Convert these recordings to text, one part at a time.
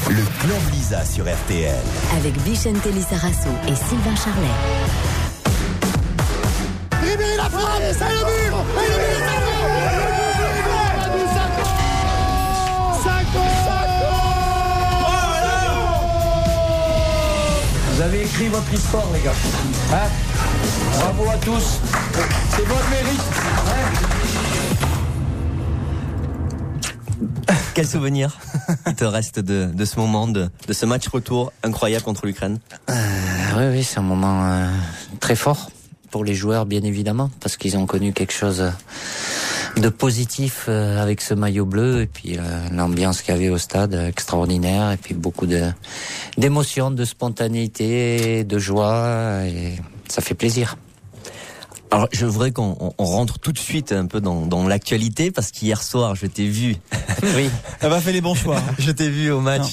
Le Club Lisa sur RTL. Avec Vicente Lizarazu et Sylvain Charlet. Ribéry la frappe, c'est le but. Et le but est Vous avez écrit votre histoire, les gars. Hein? Bravo à tous. C'est votre mérite. Quel souvenir il te reste de ce moment, de ce match retour incroyable contre l'Ukraine? Oui, c'est un moment très fort pour les joueurs, bien évidemment, parce qu'ils ont connu quelque chose de positif avec ce maillot bleu, et puis l'ambiance qu'il y avait au stade, extraordinaire, et puis beaucoup d'émotions, de spontanéité, de joie, et ça fait plaisir. Alors, je voudrais qu'on rentre tout de suite un peu dans l'actualité, parce qu'hier soir, je t'ai vu. Oui. Elle va faire les bons choix. Je t'ai vu au match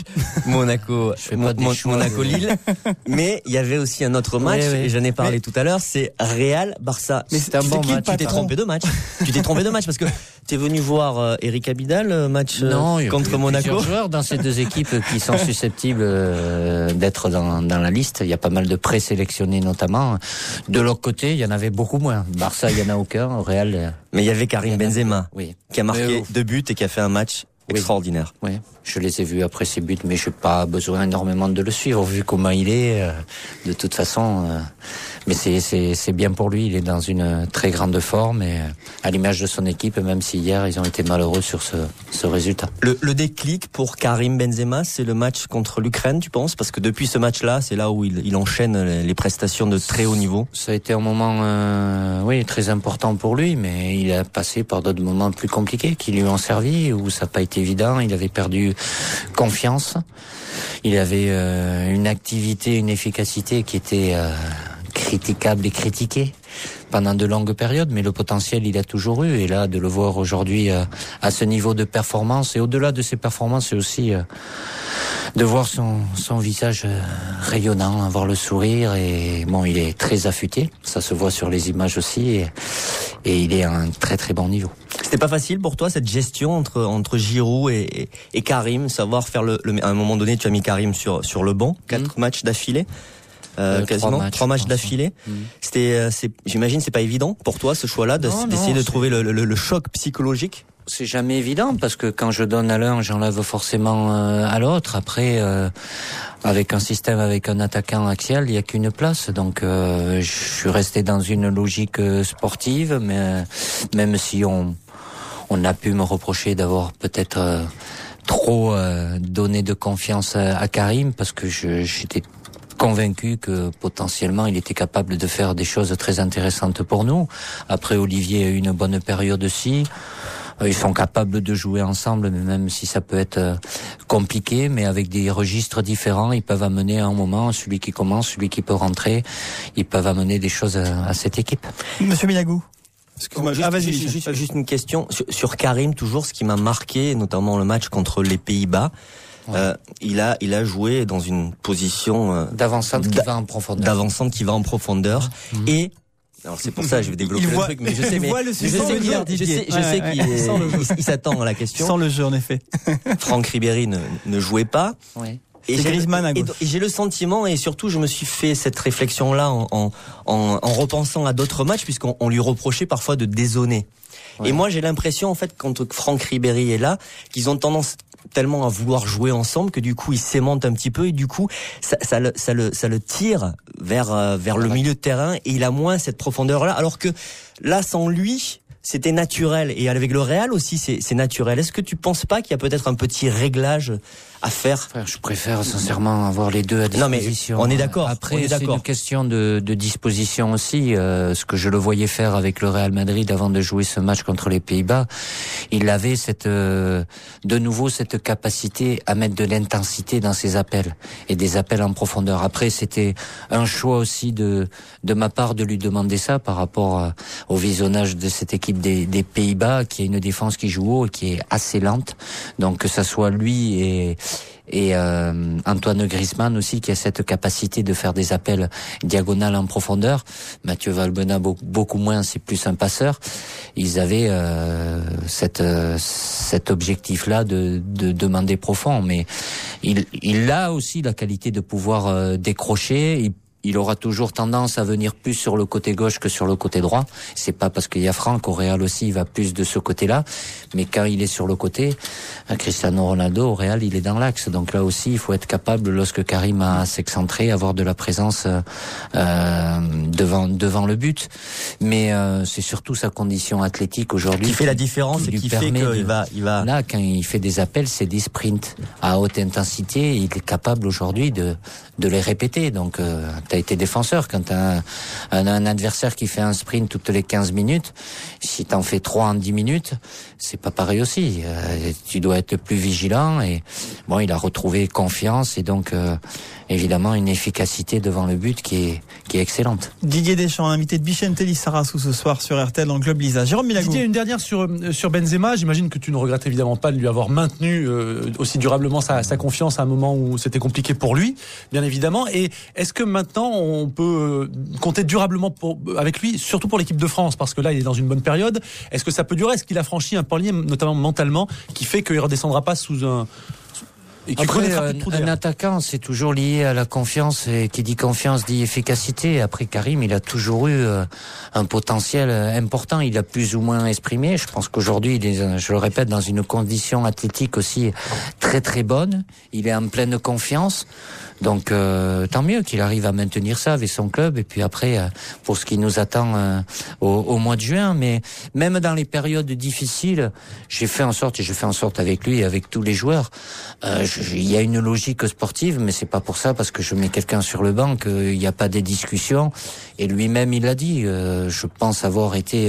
Monaco-Lille. Mais il y avait aussi un autre match, et j'en ai parlé tout à l'heure, c'est Real-Barça. Mais c'est un bon match. Tu t'es trompé de match. Parce que t'es venu voir Eric Abidal, le match contre Monaco. Il y a plusieurs joueurs dans ces deux équipes qui sont susceptibles d'être dans la liste. Il y a pas mal de présélectionnés notamment. De l'autre côté, il y en avait beaucoup moins. Barça, il y en a aucun. Au Real. Mais il y avait Karim Benzema, qui a marqué 2 buts et qui a fait un match extraordinaire. Oui, je les ai vus après ces buts, mais je n'ai pas besoin énormément de le suivre, vu comment il est. De toute façon, mais c'est bien pour lui. Il est dans une très grande forme, et à l'image de son équipe, même si hier ils ont été malheureux sur ce résultat. Le déclic pour Karim Benzema, c'est le match contre l'Ukraine, tu penses? Parce que depuis ce match-là, c'est là où il enchaîne les prestations de très haut niveau. Ça a été un moment, très important pour lui, mais il a passé par d'autres moments plus compliqués qui lui ont servi, où ça n'a pas été évident. Il avait perdu confiance. Il avait une activité, une efficacité qui était critiquable et critiquée pendant de longues périodes, mais le potentiel il a toujours eu, et là de le voir aujourd'hui à ce niveau de performance, et au-delà de ses performances, c'est aussi de voir son visage rayonnant, avoir le sourire, et bon, il est très affûté, ça se voit sur les images aussi, et il est à un très très bon niveau. C'était pas facile pour toi cette gestion entre Giroud et Karim, savoir faire à un moment donné tu as mis Karim sur le banc, 4 matchs d'affilée. Quasiment 3 matchs d'affilée. J'imagine c'est pas évident pour toi ce choix-là d'essayer de trouver le choc psychologique. C'est jamais évident, parce que quand je donne à l'un, j'enlève forcément à l'autre. Après, avec un système, avec un attaquant axial, il y a qu'une place. Donc, je suis resté dans une logique sportive, mais même si on a pu me reprocher d'avoir peut-être trop donné de confiance à Karim, parce que j'étais convaincu que potentiellement il était capable de faire des choses très intéressantes pour nous. Après, Olivier a eu une bonne période aussi. Ils sont capables de jouer ensemble, mais même si ça peut être compliqué, mais avec des registres différents, ils peuvent amener à un moment, celui qui commence, celui qui peut rentrer, ils peuvent amener des choses à cette équipe. Monsieur Milagou. Juste une question sur Karim, toujours ce qui m'a marqué, notamment le match contre les Pays-Bas. Il a joué dans une position d'avançante qui va en profondeur. Et alors c'est pour ça que je vais développer le truc, mais je sais, qu'il s'attend à la question. Sans le jeu, en effet. Franck Ribéry ne jouait pas. Ouais. Et j'ai le sentiment, et surtout je me suis fait cette réflexion-là en repensant à d'autres matchs, puisqu'on lui reprochait parfois de dézonner. Ouais. Et moi j'ai l'impression, en fait, quand Franck Ribéry est là, qu'ils ont tendance tellement à vouloir jouer ensemble que du coup ils s'aimantent un petit peu, et du coup ça le tire vers le milieu de terrain, et il a moins cette profondeur là, alors que là sans lui c'était naturel, et avec le Real aussi c'est naturel. Est-ce que tu penses pas qu'il y a peut-être un petit réglage à faire? Je préfère sincèrement avoir les deux à disposition. Non, mais on est d'accord. Après, c'est une question de disposition aussi. Ce que je le voyais faire avec le Real Madrid avant de jouer ce match contre les Pays-Bas, il avait de nouveau cette capacité à mettre de l'intensité dans ses appels, et des appels en profondeur. Après, c'était un choix aussi de ma part de lui demander ça par rapport au visionnage de cette équipe des Pays-Bas, qui a une défense qui joue haut et qui est assez lente. Donc que ça soit lui Et Antoine Griezmann aussi, qui a cette capacité de faire des appels diagonales en profondeur. Mathieu Valbuena beaucoup moins, c'est plus un passeur. Ils avaient cet objectif-là de demander profond, mais il a aussi la qualité de pouvoir décrocher. Il aura toujours tendance à venir plus sur le côté gauche que sur le côté droit. C'est pas parce qu'il y a Franck, au Real aussi, il va plus de ce côté-là. Mais quand il est sur le côté, Cristiano Ronaldo, au Real, il est dans l'axe. Donc là aussi, il faut être capable, lorsque Karim a s'excentré, avoir de la présence devant le but. Mais c'est surtout sa condition athlétique aujourd'hui qui fait la différence et qui fait qu'il va... Là, quand il fait des appels, c'est des sprints à haute intensité. Il est capable aujourd'hui de les répéter. Donc, t'as été défenseur. Quand t'as un adversaire qui fait un sprint toutes les 15 minutes, si t'en fais 3 en 10 minutes, c'est pas pareil aussi. Tu dois être plus vigilant. Et bon, il a retrouvé confiance et donc évidemment une efficacité devant le but qui est excellente. Didier Deschamps, invité de Vicente Lizarazu ce soir sur RTL dans le Club Lisa. Jérôme Milagou. Didier, une dernière sur Benzema. J'imagine que tu ne regrettes évidemment pas de lui avoir maintenu aussi durablement sa confiance à un moment où c'était compliqué pour lui, bien évidemment. Et est-ce que maintenant on peut compter durablement avec lui, surtout pour l'équipe de France, parce que là il est dans une bonne période. Est-ce que ça peut durer? Est-ce qu'il a franchi un palier, notamment mentalement, qui fait qu'il ne redescendra pas sous un... Après, un attaquant, c'est toujours lié à la confiance, et qui dit confiance dit efficacité. Après, Karim, il a toujours eu un potentiel important. Il a plus ou moins exprimé. Je pense qu'aujourd'hui, il est, je le répète, dans une condition athlétique aussi très très bonne. Il est en pleine confiance. Donc, tant mieux qu'il arrive à maintenir ça avec son club. Et puis après, pour ce qui nous attend au mois de juin. Mais même dans les périodes difficiles, je fais en sorte avec lui et avec tous les joueurs. Il y a une logique sportive, mais c'est pas pour ça, parce que je mets quelqu'un sur le banc, qu'il n'y a pas des discussions. Et lui-même, il l'a dit. Je pense avoir été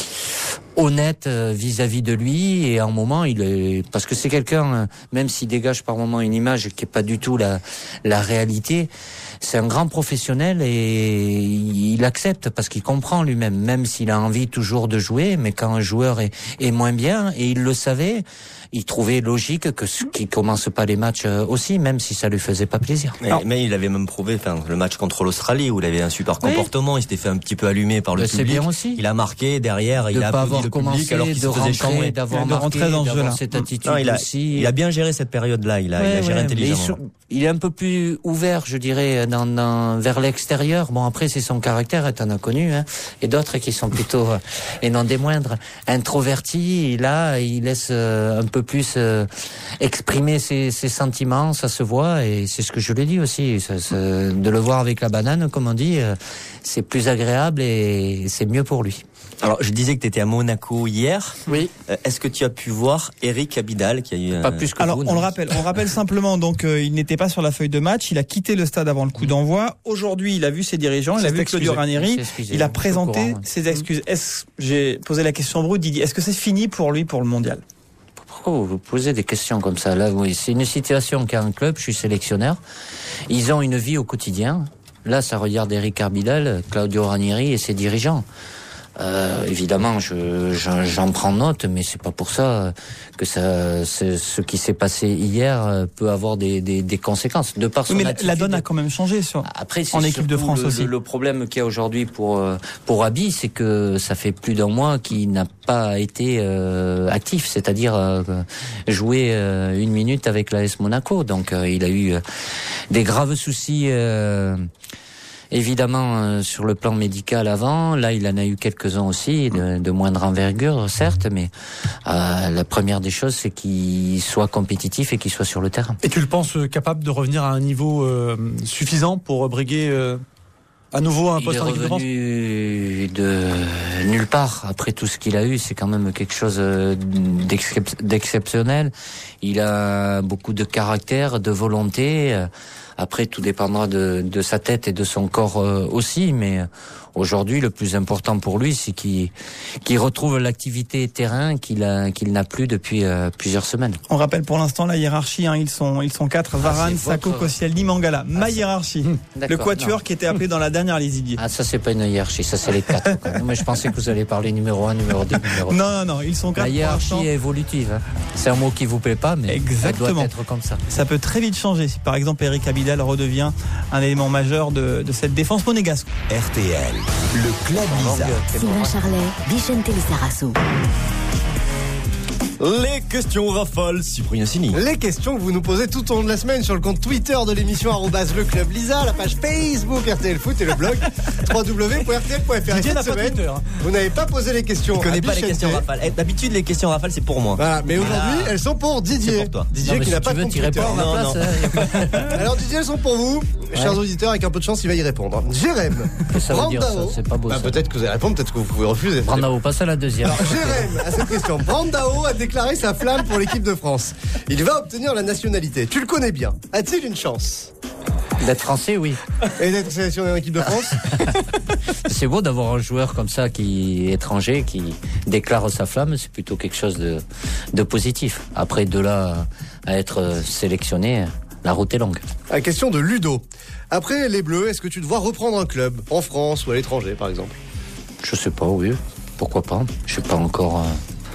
honnête vis-à-vis de lui, et en moment parce que c'est quelqu'un, même s'il dégage par moment une image qui est pas du tout la réalité, c'est un grand professionnel et il accepte parce qu'il comprend lui-même, même s'il a envie toujours de jouer, mais quand un joueur est moins bien, et il le savait, il trouvait logique qu'il commence pas les matchs aussi, même si ça lui faisait pas plaisir. Mais il avait même prouvé, le match contre l'Australie où il avait un super comportement, il s'était fait un petit peu allumer par le public. C'est bien aussi. Il a marqué derrière, il a applaudi le public alors qu'il se faisait chambrer. D'avoir cette attitude aussi. Il a bien géré cette période-là, il a géré intelligemment. Il est un peu plus ouvert, je dirais, vers l'extérieur. Bon, après, c'est son caractère, t'en as connu, hein. Et d'autres qui sont plutôt, et non des moindres, introvertis. Et là, il laisse un peu plus exprimer ses sentiments, ça se voit, et c'est ce que je l'ai dit aussi. De le voir avec la banane, comme on dit, c'est plus agréable et c'est mieux pour lui. Alors, je disais que tu étais à Monaco hier. Oui. Est-ce que tu as pu voir Eric Abidal qui a eu pas plus que Alors, vous, on le rappelle simplement, donc il n'était pas sur la feuille de match, il a quitté le stade avant le coup d'envoi. Aujourd'hui, il a vu ses dirigeants, il a vu Claudio Ranieri, il a présenté ses excuses. J'ai posé la question brute, Didier, est-ce que c'est fini pour lui pour le mondial? Pourquoi vous posez des questions comme ça? Là, oui, c'est une situation qu'a un club, je suis sélectionneur. Ils ont une vie au quotidien. Là, ça regarde Eric Abidal, Claudio Ranieri et ses dirigeants. Évidemment, j'en prends note, mais c'est pas pour ça que ce qui s'est passé hier peut avoir des conséquences. De par son attitude. La donne a quand même changé en équipe de France aussi. Le problème qu'il y a aujourd'hui pour Abi, c'est que ça fait plus d'un mois qu'il n'a pas été actif, c'est-à-dire jouer une minute avec l'AS Monaco. Donc il a eu des graves soucis. Évidemment, sur le plan médical avant, là il en a eu quelques-uns aussi, de moindre envergure certes, mais la première des choses c'est qu'il soit compétitif et qu'il soit sur le terrain. Et tu le penses capable de revenir à un niveau suffisant pour briguer à nouveau un poste en équipe de France? Il est revenu de nulle part. Après tout ce qu'il a eu, c'est quand même quelque chose d'exceptionnel. Il a beaucoup de caractère, de volonté. Après, tout dépendra de sa tête et de son corps aussi, mais aujourd'hui, le plus important pour lui, c'est qu'il retrouve l'activité terrain qu'il n'a plus depuis plusieurs semaines. On rappelle pour l'instant la hiérarchie, ils sont 4, Varane, Sakho, Koscielny, Mangala. Ma hiérarchie. Le quatuor qui était appelé dans la dernière dernière liste, Didier. Ah, ça, c'est pas une hiérarchie, ça, c'est les 4. Mais je pensais que vous allez parler numéro 1, numéro 2, numéro 3. Non, ils sont 4. La hiérarchie est évolutive. Hein. C'est un mot qui vous plaît pas, mais exactement. Elle doit être comme ça. Ça peut très vite changer si, par exemple, Eric Abidal redevient un élément majeur de cette défense monégasque. RTL, le Club Lisa. Sylvain Charlet, Vicente Lizarazu. Les questions rafales, Cyprien Sini. Les questions que vous nous posez tout au long de la semaine sur le compte Twitter de l'émission @le Club Lisa, la page Facebook RTL Foot et le blog www.rtl.fr. Didier n'a pas Twitter. Vous n'avez pas posé les questions. Je connais pas les questions rafales. D'habitude, les questions rafales, c'est pour moi. Voilà, mais aujourd'hui, elles sont pour Didier. C'est pour toi. Didier qui n'a pas de compte Twitter. Non. Alors Didier, elles sont pour vous, chers auditeurs. Avec un peu de chance, il va y répondre. Jérém, ça veut dire ça, c'est pas beau. Peut-être que vous allez répondre, peut-être que vous pouvez refuser. Brandao, passe à la deuxième. Alors Jérém, à cette question, Brandao a déclaré sa flamme pour l'équipe de France. Il va obtenir la nationalité. Tu le connais bien. A-t-il une chance d'être français, oui. Et d'être sélectionné en équipe de France? C'est beau d'avoir un joueur comme ça qui est étranger, qui déclare sa flamme. C'est plutôt quelque chose de positif. Après, de là à être sélectionné, la route est longue. La question de Ludo. Après les Bleus, est-ce que tu dois reprendre un club en France ou à l'étranger, par exemple? Je sais pas, oui. Pourquoi pas? Je sais pas encore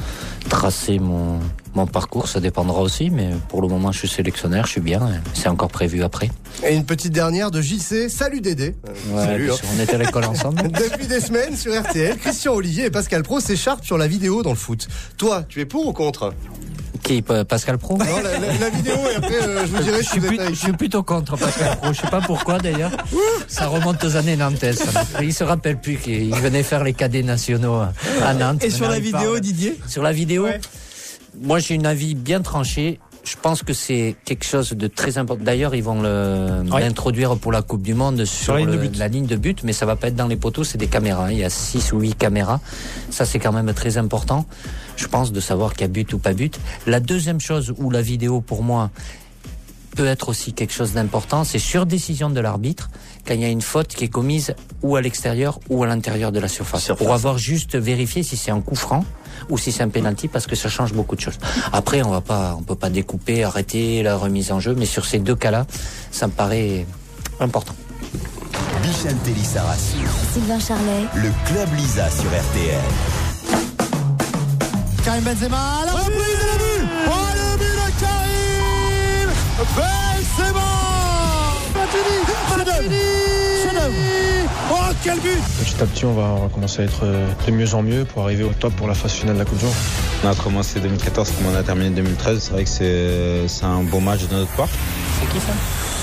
tracé mon parcours, ça dépendra aussi, mais pour le moment je suis sélectionnaire, je suis bien, c'est encore prévu après. Et une petite dernière de JC, salut Dédé. Ouais, salut, on était à l'école ensemble. Depuis des semaines sur RTL, Christian Olivier et Pascal Pro s'écharpent sur la vidéo dans le foot. Toi, tu es pour ou contre? Qui, Pascal Pro? Non, la vidéo, et après je vous dirai je suis plutôt contre Pascal Pro, je sais pas pourquoi d'ailleurs. Ça remonte aux années nantaises. Il se rappelle plus qu'il venait faire les cadets nationaux à Nantes. Et sur la vidéo, Didier? Sur la vidéo, ouais. Moi j'ai une avis bien tranché. Je pense que c'est quelque chose de très important. D'ailleurs, ils vont l'introduire pour la Coupe du Monde sur la ligne de but, mais ça va pas être dans les poteaux, c'est des caméras. Il y a 6 ou 8 caméras. Ça, c'est quand même très important, je pense, de savoir qu'il y a but ou pas but. La deuxième chose où la vidéo, pour moi, peut être aussi quelque chose d'important, c'est sur décision de l'arbitre, quand il y a une faute qui est commise ou à l'extérieur ou à l'intérieur de la surface. Pour avoir juste vérifié si c'est un coup franc ou si c'est un penalty, parce que ça change beaucoup de choses. Après, on peut pas découper, arrêter la remise en jeu, mais sur ces deux cas-là, ça me paraît important. Vicente Lizarazu, Sylvain Charlet, le Club Lisa sur RTL. Karim Benzema, la reprise de la but. Oh, le but de Karim Benzema. Oh, quel but! Petit à petit, on va commencer à être de mieux en mieux pour arriver au top pour la phase finale de la Coupe du Monde. On a commencé 2014 comme on a terminé 2013. C'est vrai que c'est un beau match de notre part. C'est qui ça?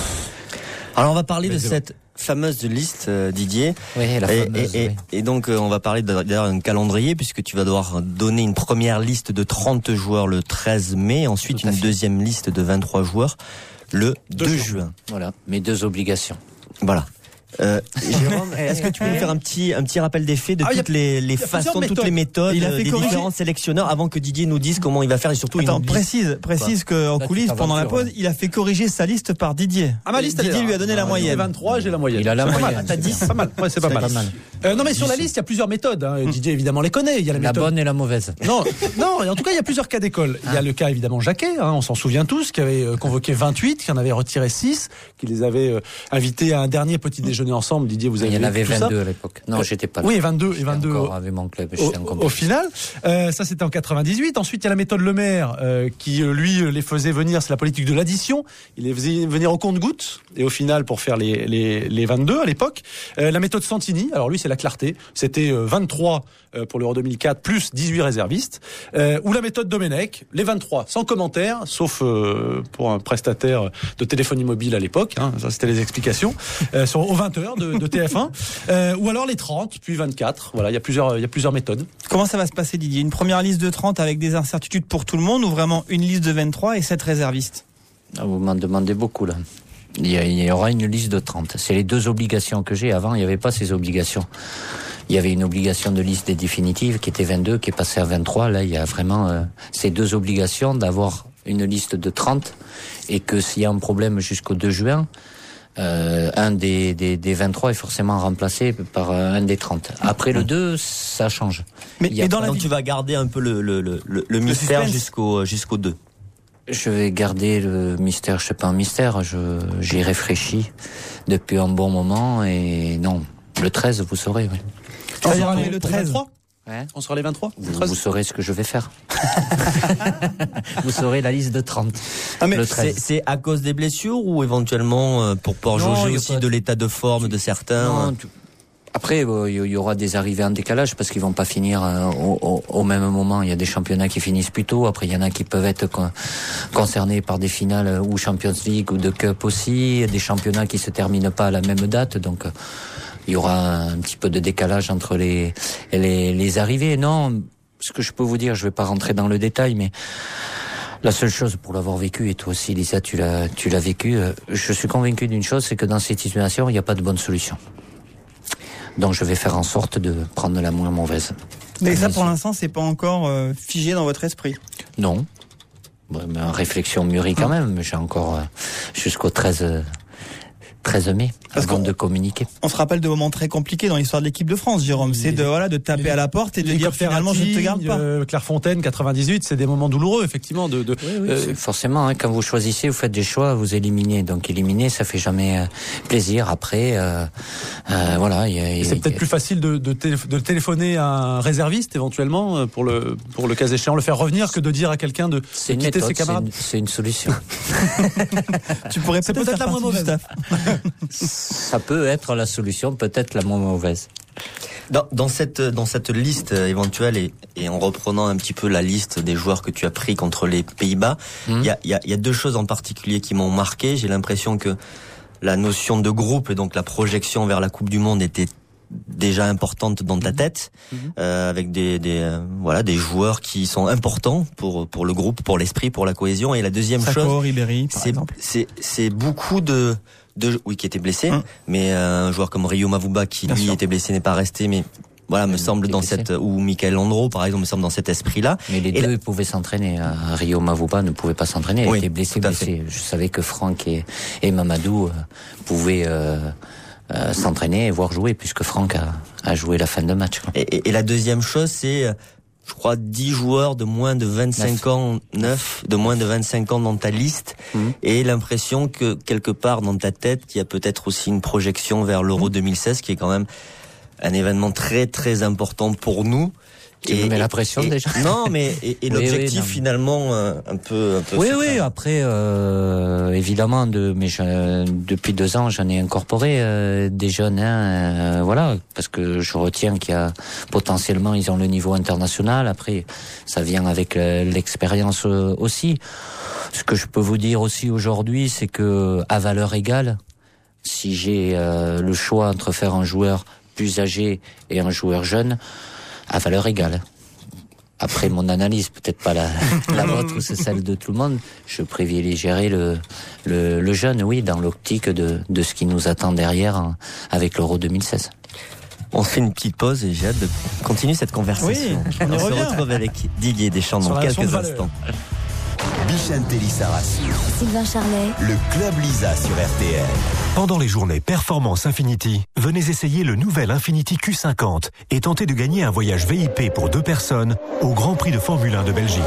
Alors on va parler de cette fameuse liste, Didier. Oui, la fameuse. Et donc on va parler d'ailleurs d'un calendrier, puisque tu vas devoir donner une première liste de 30 joueurs le 13 mai, ensuite une deuxième liste de 23 joueurs le 2 juin. Voilà, mes deux obligations. Voilà. Jérôme, est-ce que tu peux nous faire un petit rappel des faits de toutes les façons, toutes les méthodes des différents sélectionneurs avant que Didier nous dise comment il va faire et surtout précise qu'en coulisses pendant la pause, il a fait corriger sa liste par Didier. Ah, ma liste, Didier lui a donné la moyenne. 23, j'ai la moyenne. Il a la moyenne. T'as 10. Pas mal. Ouais, c'est pas mal. Non, mais sur la liste, il y a plusieurs méthodes. Hein. Didier évidemment les connaît. Il y a la bonne et la mauvaise. Non. En tout cas, il y a plusieurs cas d'école. Il y a le cas évidemment Jacquet. Hein, on s'en souvient tous, qui avait convoqué 28, qui en avait retiré 6, qui les avait invités à un dernier petit déjeuner ensemble. Didier, vous avez. Il y en avait 22 à l'époque. Non, j'étais pas là. Oui, 22 avec mon club. Au final, ça c'était en 98. Ensuite, il y a la méthode Lemaire qui lui les faisait venir. C'est la politique de l'addition. Il les faisait venir au compte-gouttes et au final pour faire les 22 à l'époque. La méthode Santini. Alors lui, c'est la clarté. C'était 23 pour l'Euro 2004 plus 18 réservistes. Ou la méthode Domenech. Les 23 sans commentaire, sauf pour un prestataire de téléphonie mobile à l'époque. Hein, ça c'était les explications. Aux 20h de TF1. Ou alors les 30, puis 24. Voilà, il y a plusieurs méthodes. Comment ça va se passer, Didier? Une première liste de 30 avec des incertitudes pour tout le monde ou vraiment une liste de 23 et 7 réservistes? Vous m'en demandez beaucoup, là. Il y aura une liste de 30. C'est les deux obligations que j'ai. Avant, il n'y avait pas ces obligations. Il y avait une obligation de liste des définitives qui était 22, qui est passée à 23. Là, il y a vraiment ces deux obligations d'avoir une liste de 30 et que s'il y a un problème jusqu'au 2 juin, un des 23 est forcément remplacé par un des 30. Après le 2, ça change. Mais donc tu vas garder un peu le mystère jusqu'au 2. Je vais garder le mystère, je sais pas un mystère, j'y réfléchis depuis un bon moment et non, Le 13, vous saurez, oui. C'est-à-dire le 13. Ouais. On sera les 23 vous saurez ce que je vais faire. Vous saurez la liste de 30. Ah mais le 13. C'est à cause des blessures ou éventuellement pour pouvoir jauger aussi de l'état de forme de certains? Non, après, il y aura des arrivées en décalage parce qu'ils vont pas finir au même moment. Il y a des championnats qui finissent plus tôt. Après, il y en a qui peuvent être concernés par des finales ou Champions League ou de Cup aussi. Des championnats qui se terminent pas à la même date. Donc, il y aura un petit peu de décalage entre les arrivées. Non, ce que je peux vous dire, je vais pas rentrer dans le détail, mais la seule chose pour l'avoir vécu, et toi aussi, Lisa, tu l'as vécu, je suis convaincu d'une chose, c'est que dans cette situation, il n'y a pas de bonne solution. Donc, je vais faire en sorte de prendre la moins mauvaise. Mais ça, pour l'instant, c'est pas encore figé dans votre esprit. Non. Mais réflexion mûrit quand même. J'ai encore jusqu'au 13 mai avant de communiquer. On se rappelle de moments très compliqués dans l'histoire de l'équipe de France, Jérôme. C'est de taper à la porte et de dire finalement je ne te garde pas. Clairefontaine, 98, c'est des moments douloureux, effectivement. Oui, forcément, quand vous choisissez, vous faites des choix, vous éliminez. Donc éliminer, ça fait jamais plaisir. Après, voilà. C'est peut-être plus facile de téléphoner à un réserviste éventuellement pour le cas échéant, le faire revenir, que de dire à quelqu'un de quitter ses camarades. C'est une solution. Tu pourrais peut-être la moins mauvaise. Ça peut être la solution, peut-être la moins mauvaise. Dans cette liste éventuelle et en reprenant un petit peu la liste des joueurs que tu as pris contre les Pays-Bas, il y a deux choses en particulier qui m'ont marqué. J'ai l'impression que la notion de groupe et donc la projection vers la Coupe du Monde était déjà importante dans ta tête, avec des joueurs qui sont importants pour le groupe, pour l'esprit, pour la cohésion. Et la deuxième chose, Ribéry, c'est beaucoup qui était blessé, mais un joueur comme Rio Mavuba qui lui était blessé n'est pas resté, mais voilà, me semble dans cette, ou Michael Landreau par exemple, me semble dans cet esprit-là. Mais les deux pouvaient s'entraîner. Rio Mavuba ne pouvait pas s'entraîner, il était blessé. Je savais que Franck et Mamadou pouvaient s'entraîner et voir jouer, puisque Franck a joué la fin de match. Et la deuxième chose, c'est, je crois, 10 joueurs de moins de 25 ans, 9 de moins de 25 ans dans ta liste, et l'impression que quelque part dans ta tête, il y a peut-être aussi une projection vers l'Euro 2016, qui est quand même un événement très très important pour nous. Tu me mets la pression déjà. Non, mais l'objectif finalement un peu. Oui. Après, évidemment, depuis 2 ans, j'en ai incorporé des jeunes, voilà, parce que je retiens qu'il y a potentiellement, ils ont le niveau international. Après, ça vient avec l'expérience aussi. Ce que je peux vous dire aussi aujourd'hui, c'est que à valeur égale, si j'ai le choix entre faire un joueur plus âgé et un joueur jeune, à valeur égale. Après mon analyse, peut-être pas la vôtre, c'est celle de tout le monde, je privilégierai le jeune, oui, dans l'optique de ce qui nous attend derrière avec l'Euro 2016. On fait une petite pause et j'ai hâte de continuer cette conversation. Oui, on se retrouve avec Didier Deschamps dans quelques instants. Bichente Lissarassou, Sylvain Charlet, le Club Lisa sur RTL. Pendant les journées Performance Infinity, venez essayer le nouvel Infinity Q50 et tentez de gagner un voyage VIP pour 2 personnes au Grand Prix de Formule 1 de Belgique.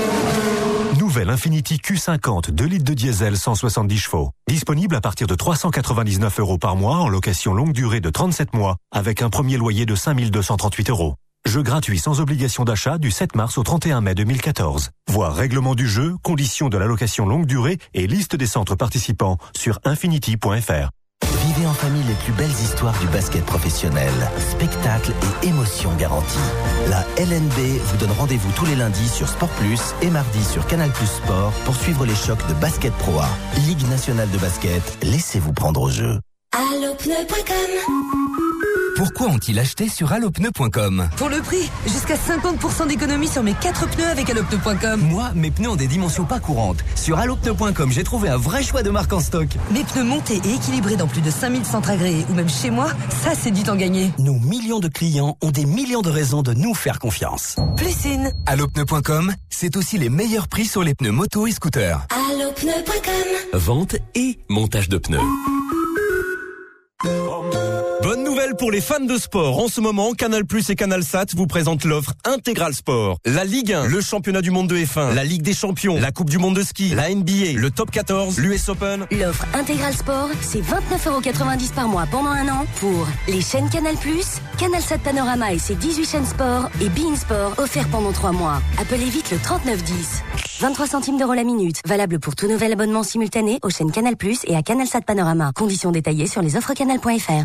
Nouvelle Infinity Q50 2 litres de diesel 170 chevaux. Disponible à partir de 399 € par mois en location longue durée de 37 mois avec un premier loyer de 5 238 €. Jeu gratuit sans obligation d'achat du 7 mars au 31 mai 2014. Voir règlement du jeu, conditions de l'allocation longue durée et liste des centres participants sur infinity.fr. Vivez en famille les plus belles histoires du basket professionnel. Spectacles et émotions garanties. La LNB vous donne rendez-vous tous les lundis sur Sport Plus et mardi sur Canal Plus Sport pour suivre les chocs de Basket Pro A. Ligue nationale de basket, laissez-vous prendre au jeu. Allopneu.com. Pourquoi ont-ils acheté sur allopneu.com? Pour le prix, jusqu'à 50% d'économie sur mes 4 pneus avec allopneu.com. Moi, mes pneus ont des dimensions pas courantes. Sur allopneu.com, j'ai trouvé un vrai choix de marque en stock. Mes pneus montés et équilibrés dans plus de 5000 centres agréés ou même chez moi, ça c'est du temps gagné. Nos millions de clients ont des millions de raisons de nous faire confiance. Plus allopneu.com, c'est aussi les meilleurs prix sur les pneus moto et scooters. Allopneu.com. Vente et montage de pneus. Bonne nouvelle pour les fans de sport. En ce moment, Canal+ et Canalsat vous présentent l'offre Intégral Sport. La Ligue 1, le championnat du monde de F1, la Ligue des champions, la Coupe du monde de ski, la NBA, le Top 14, l'US Open. L'offre Intégral Sport, c'est 29,90 € par mois pendant un an pour les chaînes Canal+, Canalsat Panorama et ses 18 chaînes sport et beIN Sport offerts pendant 3 mois. Appelez vite le 3910. 23 centimes d'euros la minute. Valable pour tout nouvel abonnement simultané aux chaînes Canal+ et à Canalsat Panorama. Conditions détaillées sur les offres canal.fr.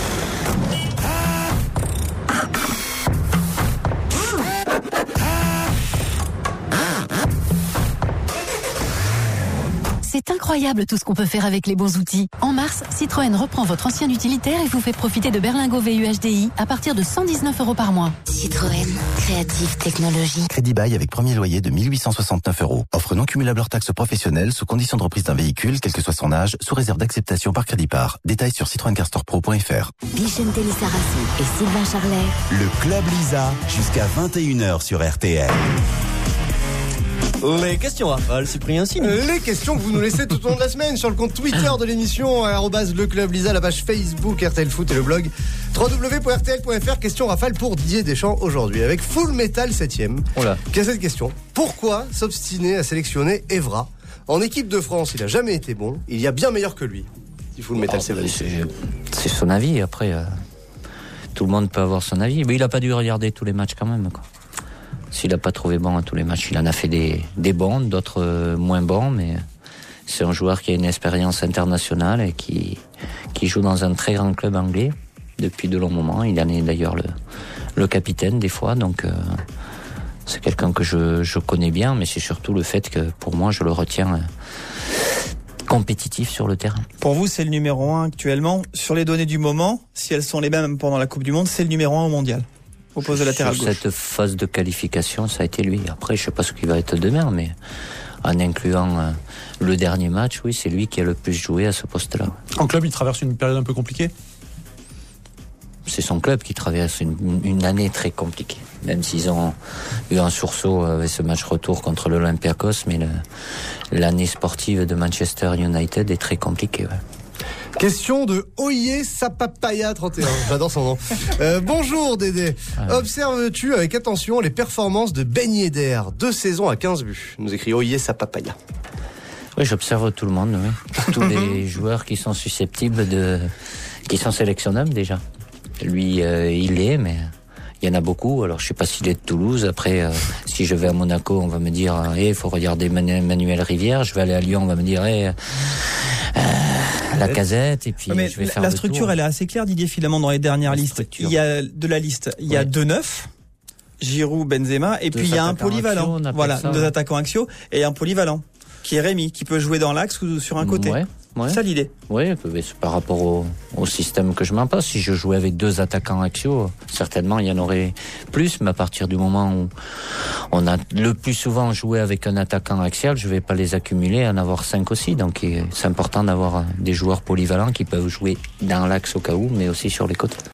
C'est incroyable tout ce qu'on peut faire avec les bons outils. En mars, Citroën reprend votre ancien utilitaire et vous fait profiter de Berlingo VU HDI à partir de 119 € par mois. Citroën, créative technologie. Crédit bail avec premier loyer de 1869 €. Offre non cumulable hors taxe professionnelle sous condition de reprise d'un véhicule, quel que soit son âge, sous réserve d'acceptation par Crédit-Part. Détails sur citroencarstore-pro.fr. Bichente Lissarassou et Sylvain Charlet. Le Club Lisa, jusqu'à 21h sur RTL. Les questions rafales, Cyprien Signe. Les questions que vous nous laissez tout au long de la semaine sur le compte Twitter de l'émission, @leclublisa, la page Facebook RTL Foot et le blog www.rtl.fr. Question rafale pour Didier Deschamps aujourd'hui avec Full Metal 7ème. Qui a cette question: pourquoi s'obstiner à sélectionner Evra? En équipe de France, il a jamais été bon, il y a bien meilleur que lui. Il Full Metal 7. C'est son avis, après tout le monde peut avoir son avis, mais il a pas dû regarder tous les matchs quand même, quoi. S'il n'a pas trouvé bon à tous les matchs, il en a fait des bons, d'autres moins bons, mais c'est un joueur qui a une expérience internationale et qui joue dans un très grand club anglais depuis de longs moments. Il en est d'ailleurs le capitaine des fois, donc c'est quelqu'un que je connais bien, mais c'est surtout le fait que pour moi je le retiens compétitif sur le terrain. Pour vous, c'est le numéro 1 actuellement. Sur les données du moment, si elles sont les mêmes pendant la Coupe du Monde, c'est le numéro 1 au mondial. Au poste de latéral gauche. Cette phase de qualification, ça a été lui. Après, je sais pas ce qu'il va être demain, mais en incluant le dernier match, oui, c'est lui qui a le plus joué à ce poste-là. En club, il traverse une période un peu compliquée? C'est son club qui traverse une année très compliquée. Même s'ils ont eu un sursaut avec ce match retour contre l'Olympiakos, mais l'année sportive de Manchester United est très compliquée. Ouais. Question de Oye Sapapaya 31. J'adore son nom. Bonjour Dédé. Observes-tu avec attention les performances de Ben Yedder? 2 saisons à 15 buts. Nous écrit Oye Sapapaya. Oui, j'observe tout le monde, oui. Tous les joueurs qui sont susceptibles qui sont sélectionnables déjà. Lui, il l'est, mais il y en a beaucoup. Alors, je sais pas s'il est de Toulouse. Après, si je vais à Monaco, on va me dire, il faut regarder Manuel Rivière. Je vais aller à Lyon, on va me dire, la Casette, et puis je vais faire la structure, elle est assez claire, Didier, finalement, dans les dernières listes. Il y a de la liste, il y a 2 neufs, Giroud, Benzema, et puis il y a un polyvalent. Voilà, 2 attaquants axiaux et un polyvalent, qui est Rémi, qui peut jouer dans l'axe ou sur un côté. Ouais. C'est ça l'idée. Oui, c'est par rapport au système que je m'impose. Si je jouais avec 2 attaquants axiaux, certainement il y en aurait plus, mais à partir du moment où on a le plus souvent joué avec un attaquant axial, je vais pas les accumuler et en avoir 5 aussi. Donc c'est important d'avoir des joueurs polyvalents qui peuvent jouer dans l'axe au cas où, mais aussi sur les côtés.